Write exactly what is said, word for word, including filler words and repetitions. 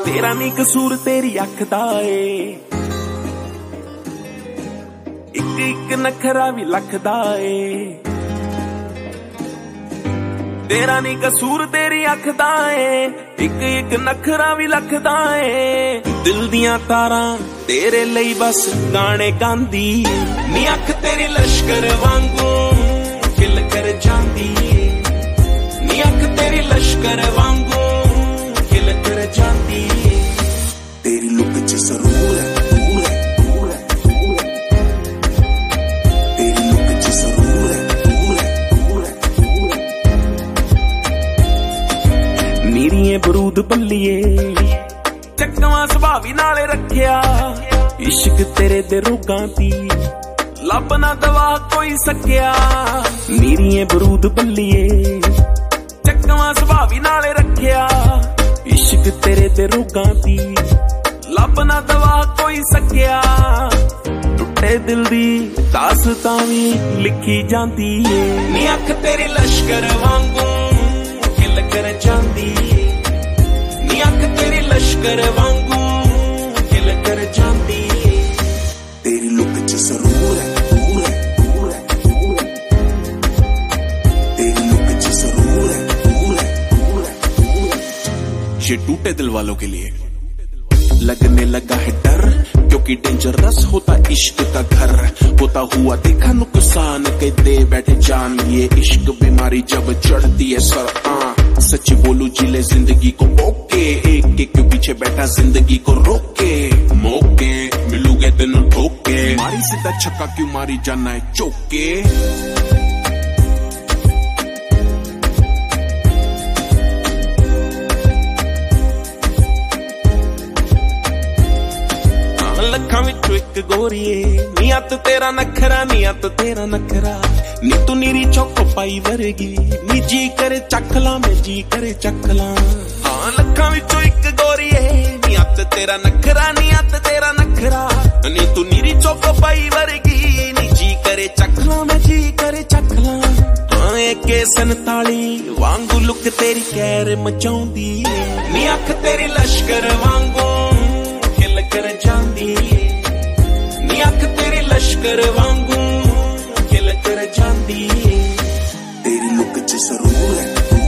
तेरा नी कसूर तेरी अख दा ए, इक इक नखरा भी लखदा ए। तेरा नी कसूर तेरी अख दा ए, इक इक नखरा भी लखदा ए। दिल दियां तारां तेरे लई बस गाने गांदी, नी अख तेरी लश्कर वांगू खिल कर जांदी, नी अख तेरी लश्कर वांगू खिल कर जांदी। तेरी लुक च सरूर है, दूर है, दूर है, दूर है। तेरी लुक च सरूर है, दूर है, दूर है, दूर है। नीरिये बरूद बल्लिए चकवा सुभावी नाले रखिया, इश्क तेरे दे रोगां दी लब ना दवा कोई सकिया। नीरिये बरूद बल्लिए चकवा सुभावी नाले रखिया, इश्क तेरे दे रोगां दी लब ना दवा कोई सकिया। टुटे दिल दी दास्तां भी लिखी जांदी है, नी अख तेरी लश्कर वांगू खिल कर जांदी, नी अख तेरी लश्कर वांगू खिल कर जांदी। तेरी लुक च सरूर है, दूर है, दूर है, दूर है। तेरी लुक च सरूर है, दूर है, दूर है, दूर है। ये टूटे दिल वालों के लिए लगने लगा है डर, क्योंकि डेंजरस होता इश्क का घर। होता हुआ देखा नुकसान के दे बैठे जान, ये इश्क बीमारी जब चढ़ती है सर। आ सच बोलू जिले जिंदगी को ओके, एक एक के पीछे बैठा जिंदगी को रोके। मौके मिलूगे तेनू ठोके, मारी सीधा छक्का क्यों मारी जाना है चौके। लखां विचों इक गोरीए, नियत तेरा नखरा, नियत तेरा नखरा। नी तू नीरी चौको पाई वर्गी, नी जी करे चखला मैं जी करे चखला। हाँ लखां विचों इक गोरीए, नियत तेरा नखरा, नियत तेरा नखरा। नी तू नीरी चौको पाई वर्गी, नी जी करे चखला मैं जी करे चखला। हाँ एके संताली वांगू लुक तेरी कैर मचाउंदी, नी अख तेरी लश्कर वांगू खिल कर जांदी, नी अख तेरी लश्कर वांगू खिल कर जांदी। तेरी लुक च सरूर है,